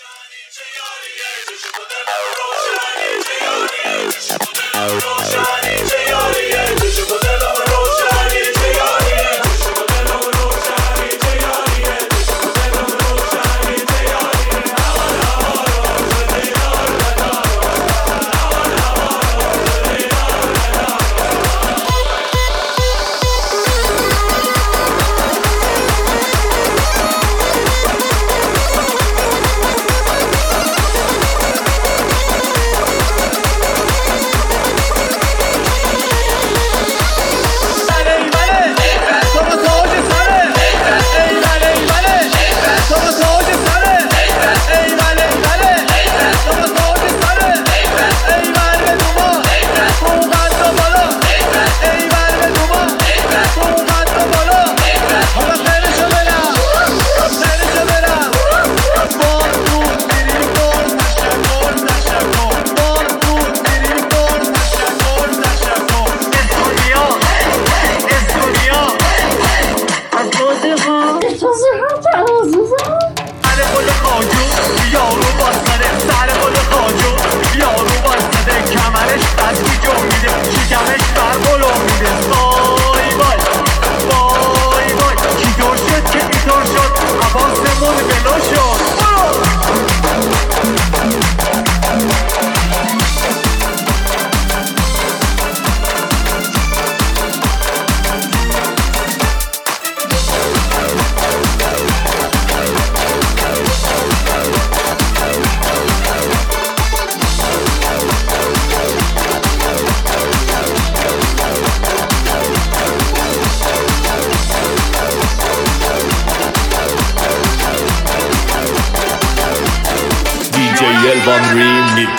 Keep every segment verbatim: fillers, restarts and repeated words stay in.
Elvan Remix.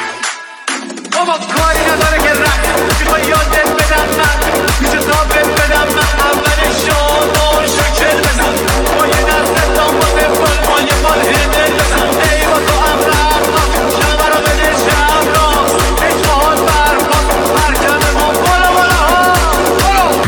بابا کاری نداره که رفت میخوای یادت بدم من پیش ثابت بدم من اولش شما شکل بزن با یه دست دامبازه فل با یه بال هدل بزن ای با تو هم رفت شما رو بده شب راست اشتهات برپاس مرکب ما بالا بالا ها برو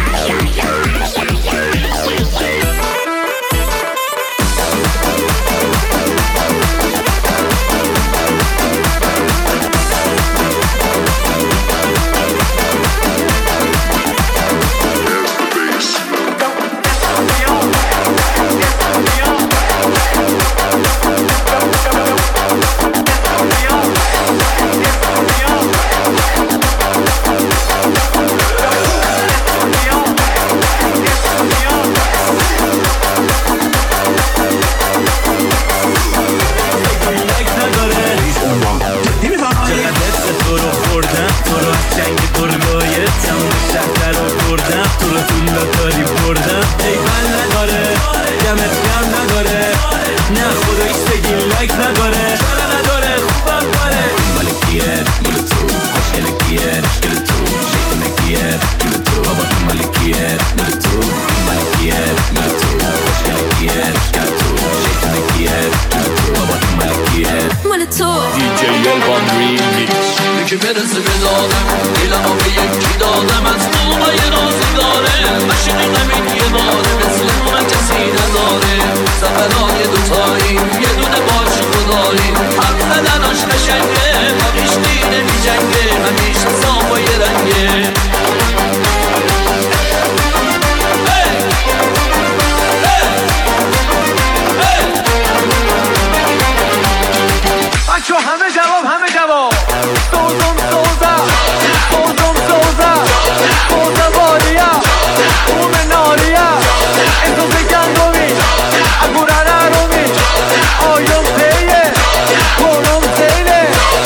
دی جی Elvan Remix. که برسه به دادم دیلمو به یکی دادم از موقعی رازی داره مشینی نمید یه باره مثل من کسی نداره سفرهای دوتایی یه دونه باشی خدایی حرف زدناش قشنگه همیش دیده می جنگه همیشه صاف و یه رنگه بچه همه جواب همه جواب سوزم سوزه سوزم سوزه سوزه بالیا اوم نالیا اسوزه گندومی اگوره نرومی آیم پیه کنم سیله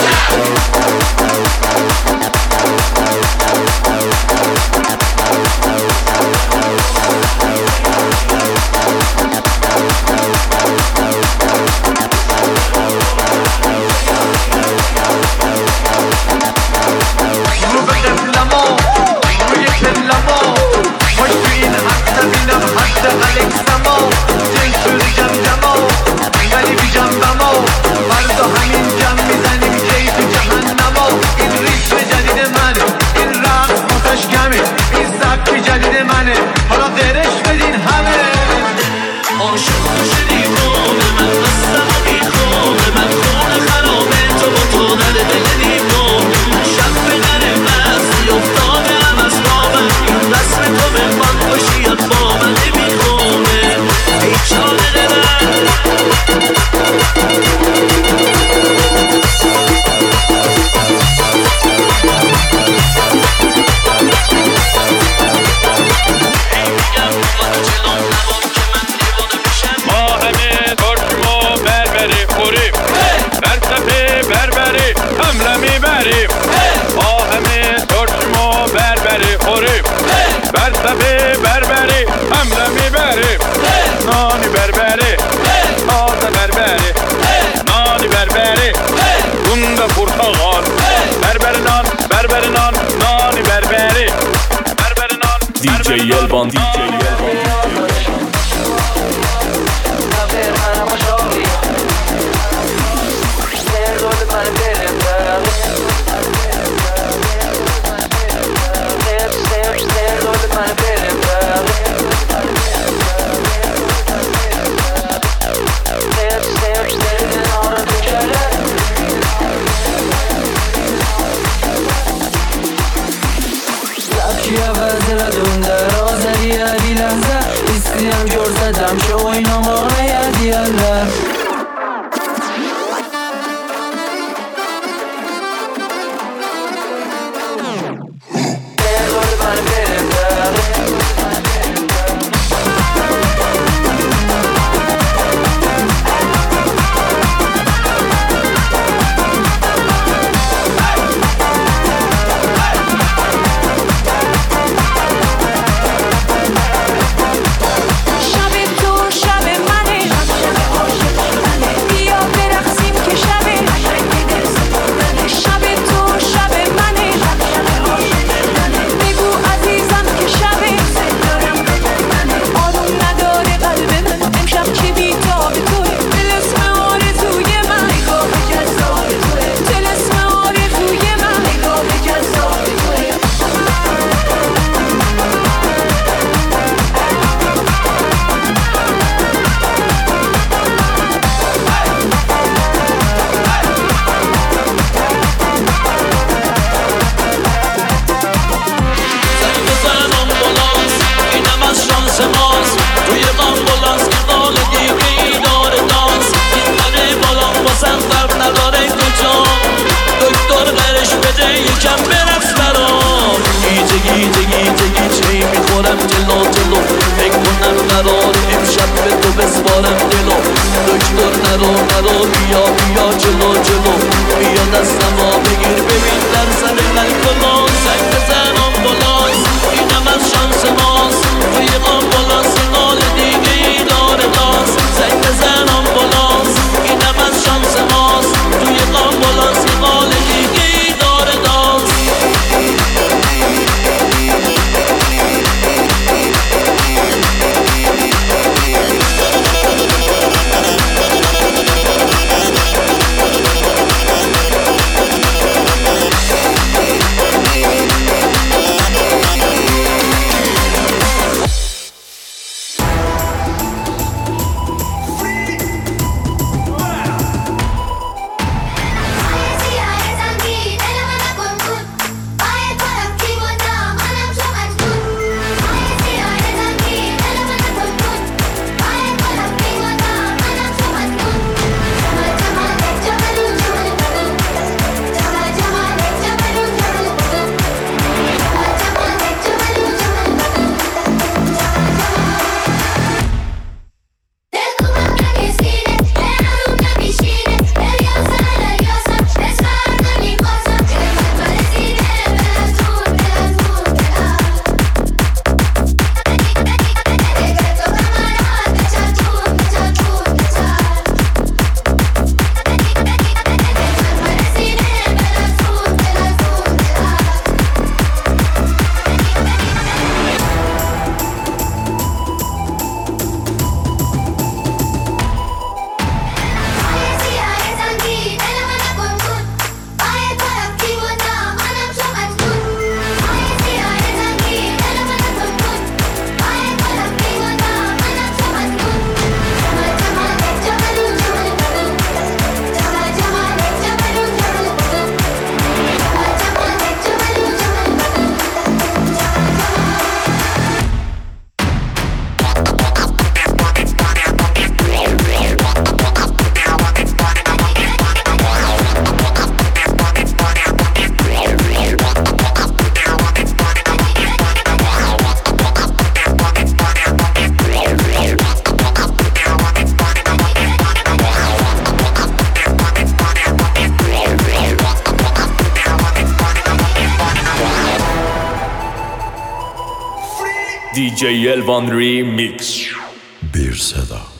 جی الوان دی جی الوان هم جور زدم شو اینا مانه یدیاله دی جی الوان ریمیکس bir صدا